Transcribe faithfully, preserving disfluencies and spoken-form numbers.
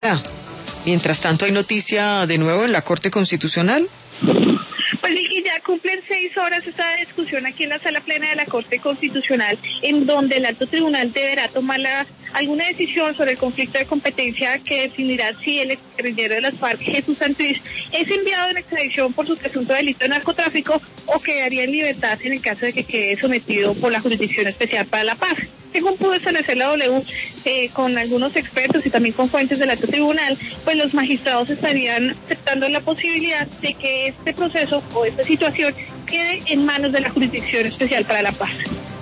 Ah, mientras tanto, ¿hay noticia de nuevo en la Corte Constitucional? Pues Vicky, ya cumplen seis horas esta discusión aquí en la Sala Plena de la Corte Constitucional, en donde el Alto Tribunal deberá tomar la, alguna decisión sobre el conflicto de competencia que definirá si el exguerrillero de las FARC, Jesús Santrich, es enviado en extradición por su presunto delito de narcotráfico o quedaría en libertad en el caso de que quede sometido por la Jurisdicción Especial para la Paz. Según pudo establecer la W eh, con algunos expertos y también con fuentes del Alto Tribunal, pues los magistrados estarían aceptando la posibilidad de que este proceso o esta situación quede en manos de la Jurisdicción Especial para la Paz.